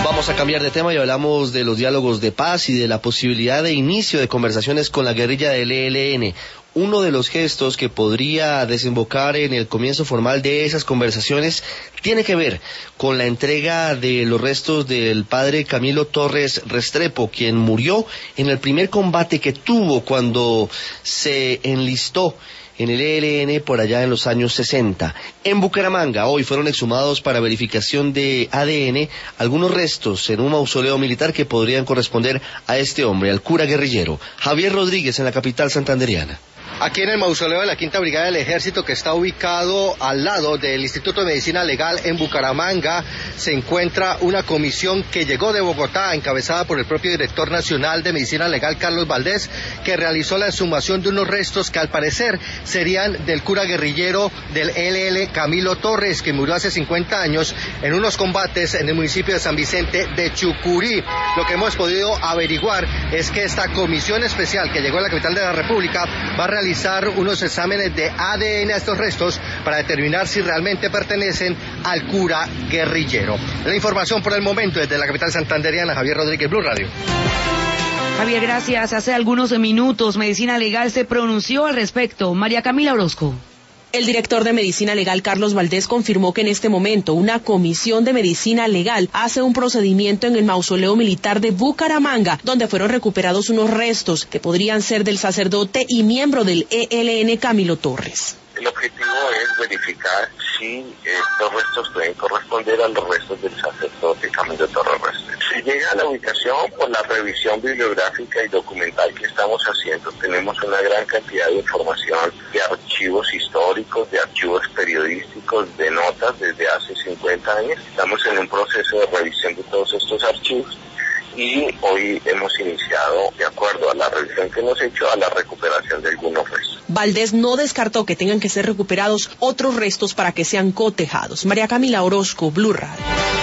Vamos a cambiar de tema y hablamos de los diálogos de paz y de la posibilidad de inicio de conversaciones con la guerrilla del ELN. Uno de los gestos que podría desembocar en el comienzo formal de esas conversaciones tiene que ver con la entrega de los restos del padre Camilo Torres Restrepo, quien murió en el primer combate que tuvo cuando se enlistó en el ELN por allá en los años 60. En Bucaramanga hoy fueron exhumados para verificación de ADN algunos restos en un mausoleo militar que podrían corresponder a este hombre, al cura guerrillero. Javier Rodríguez en la capital santandereana. Aquí en el mausoleo de la Quinta Brigada del Ejército, que está ubicado al lado del Instituto de Medicina Legal en Bucaramanga, se encuentra una comisión que llegó de Bogotá, encabezada por el propio director nacional de Medicina Legal, Carlos Valdés, que realizó la exhumación de unos restos que al parecer serían del cura guerrillero del ELN Camilo Torres, que murió hace 50 años en unos combates en el municipio de San Vicente de Chucurí. Lo que hemos podido averiguar es que esta comisión especial que llegó a la capital de la República va a realizar unos exámenes de ADN a estos restos para determinar si realmente pertenecen al cura guerrillero. La información por el momento desde la capital santandereana, Javier Rodríguez, Blue Radio. Javier, gracias. Hace algunos minutos Medicina Legal se pronunció al respecto. María Camila Orozco. El director de Medicina Legal, Carlos Valdés, confirmó que en este momento una comisión de Medicina Legal hace un procedimiento en el mausoleo militar de Bucaramanga, donde fueron recuperados unos restos que podrían ser del sacerdote y miembro del ELN Camilo Torres. El objetivo es verificar si estos restos pueden corresponder a los restos del sacerdote Camilo Torres Restrepo. Se llega a la ubicación por la revisión bibliográfica y documental que estamos haciendo. Tenemos una gran cantidad de información de archivos históricos, de archivos periodísticos, de notas desde hace 50 años. Estamos en un proceso de revisión de todos estos archivos. Y hoy hemos iniciado, de acuerdo a la revisión que hemos hecho, a la recuperación de algunos restos. Valdés no descartó que tengan que ser recuperados otros restos para que sean cotejados. María Camila Orozco, Blue Radio.